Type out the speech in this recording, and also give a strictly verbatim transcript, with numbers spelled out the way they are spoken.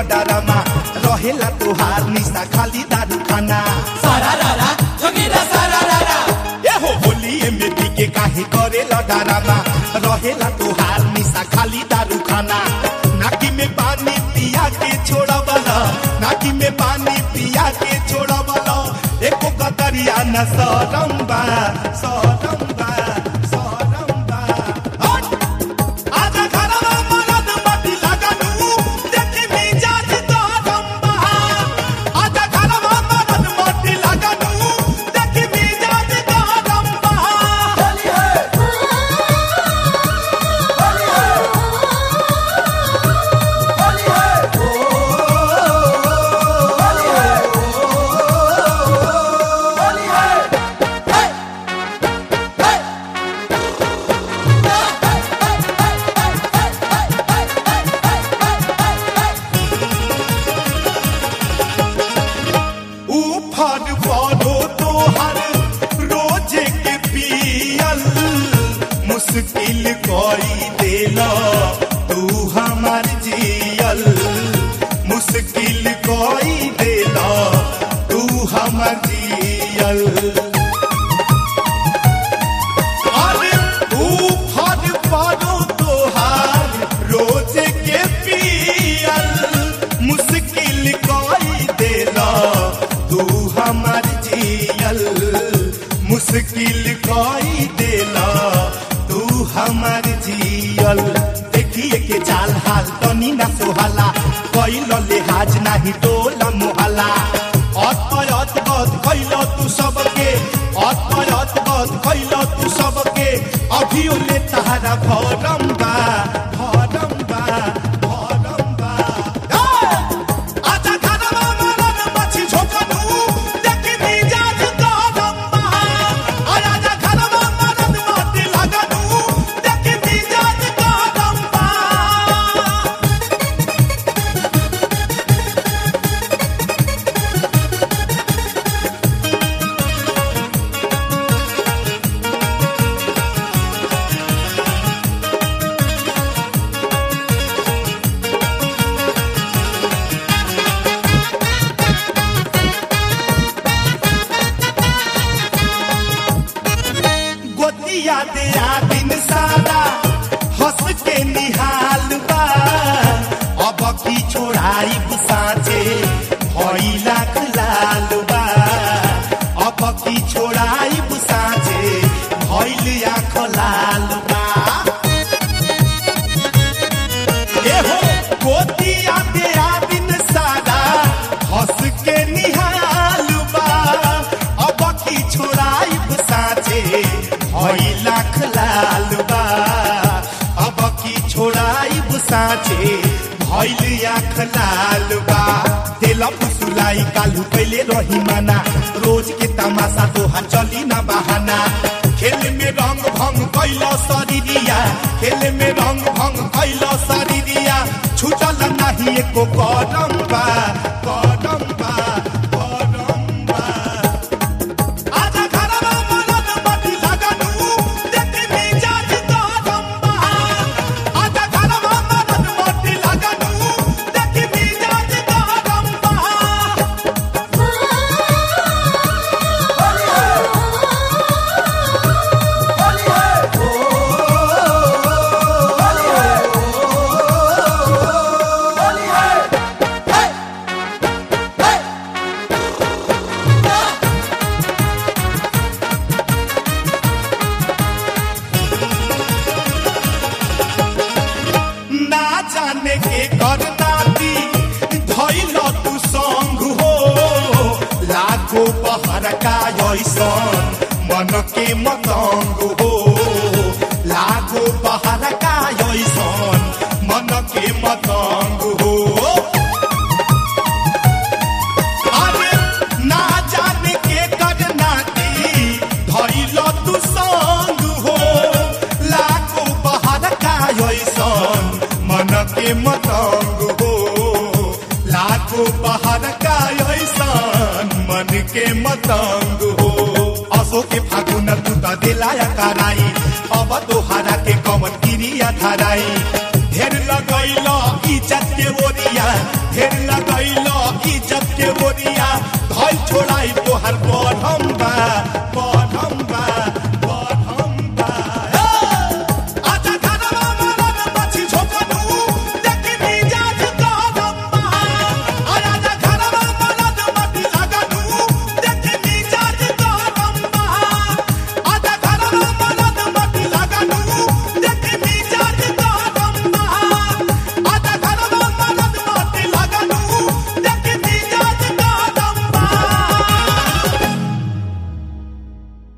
drama रहेला तुहार निशा खाली दारू खाना सारा रारा जोगीरा सारा रारा ए हो होली में पी के काहे करेला डरामा रहेला तुहार निशा खाली दारू खाना नाकी में पानी पिया के छोड़ा वाला नाकी में पानी पिया के छोड़ा वाला एको कतरिया न सरम्बा सरम्बा सरम्बा आजा घरवा मरद मटी लगानू देखी मिजाज तरम्बा आजा घरवा मरद मटी लगानू देखी मिजाज तरम्बा होली है होली है होली है होली है होली है हे हे उफर पौधो तोहर रोज के पियल मुश्किल कोई देला तू हमार जियल मुश्किल कोई देला तू हमार जियल अरे उफर पौधो तोहर रोज के पियल मुश्किल कोई देला तू हमार जियल मुश्किल कोई देला तू हमार जियल देखिए के चाल हाल तनी ना सोहाला कैल लिहाज नाही टोला मोहला अत गत कैल तू सबके अत गत कैल तू सबके अभियो ले तारा भरम्बा भरम्बा भरम्बा आजा घरवा मरद मछी झोकनू देखी मिजाज तरम्बा आजा घरवा मरद मटी लगानू देखी मिजाज तरम्बा गोतिया दे दिन सारा हंस के निहाल बा अब की छोड़ाई साँचे भई लाख लाल बा अब की छोड़ाई साँचे भइल आँख लाल बा ए हो गोतिया दे दिन सारा हंस के निहाल बा अब की छोड़ाई साँचे भई लाख लाल बा अब की छोड़ाई साँचे भइल आँख लाल बा तेल फुसुलाई कालू कैले रही माना रोज के तमाशा तोहार चली ना बहाना खेल में रंग भंग कैल शरीरिया खेल में रंग भंग कैल शरीरिया छूटल नहीं एको कदम बा कदम बा कदम बा आजा घरवा मरद मटी लगानू देखी मिजाज तरम्बा आजा घरवा मरद मटी लगानू देखी मिजाज तरम्बा होली है होली है होली है होली है हे हे ना जाने के करना दी धैल तू संग हो लाखों बहर का ऐसन मन के मतंग हो लाखों बहर का ऐसन मन के मतंग हो अरे ना जाने के करना दी धैल तू संग हो लाखों बहर का ऐसन मन के मतंग हो लाखों बहर का ऐसन मन के मतंग हो असो के फागुन तू त दिलाया कराई अब तोहरा के कमन क्रिया धराई ढेर लग लगैलो इज्जत के ओरिया ढेर लगैलो इज्जत के ओरिया धल छोड़ाई तोहर